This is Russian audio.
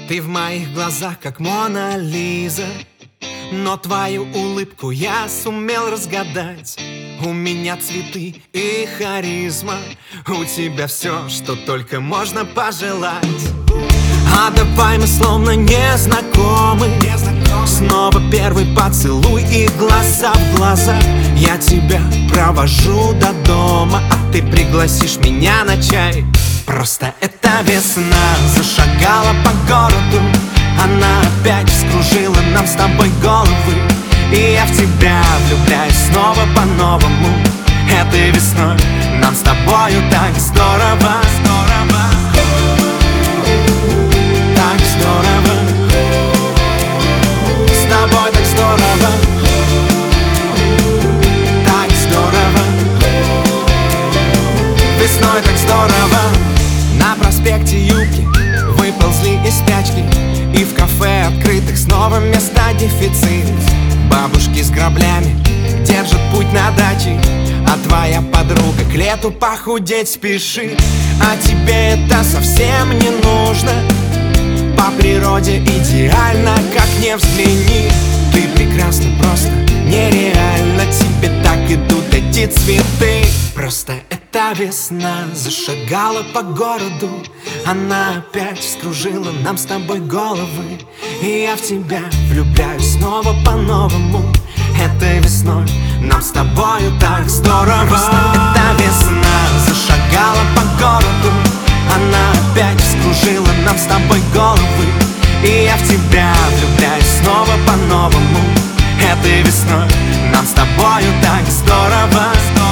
Ты в моих глазах, как Мона Лиза, но твою улыбку я сумел разгадать. У меня цветы и харизма, у тебя все, что только можно пожелать. А давай мы словно не знакомы, снова первый поцелуй и глаза в глаза. Я тебя провожу до дома, а ты пригласишь меня на чай. Просто эта весна зашагала по городу, она опять вскружила нам с тобой головы. И я в тебя влюбляюсь снова по-новому. Этой весной нам с тобою так здорово, здорово, так здорово, с тобой так здорово, так здорово, весной так здорово. На проспекте Юбки выползли из спячки, и в кафе открытых снова места дефицит. Бабушки с граблями держат путь на даче, а твоя подруга к лету похудеть спешит. А тебе это совсем не нужно, по природе идеально, как не взгляни. Ты прекрасна, просто нереально, тебе так идут эти цветы. Просто эта весна зашагала по городу, она опять вскружила нам с тобой головы. И я в тебя влюбляюсь снова по-новому. Этой весной нам с тобою так здорово. Просто эта весна зашагала по городу, она опять вскружила нам с тобой головы. И я в тебя влюбляюсь снова по-новому. Этой весной нам с тобою так здорово.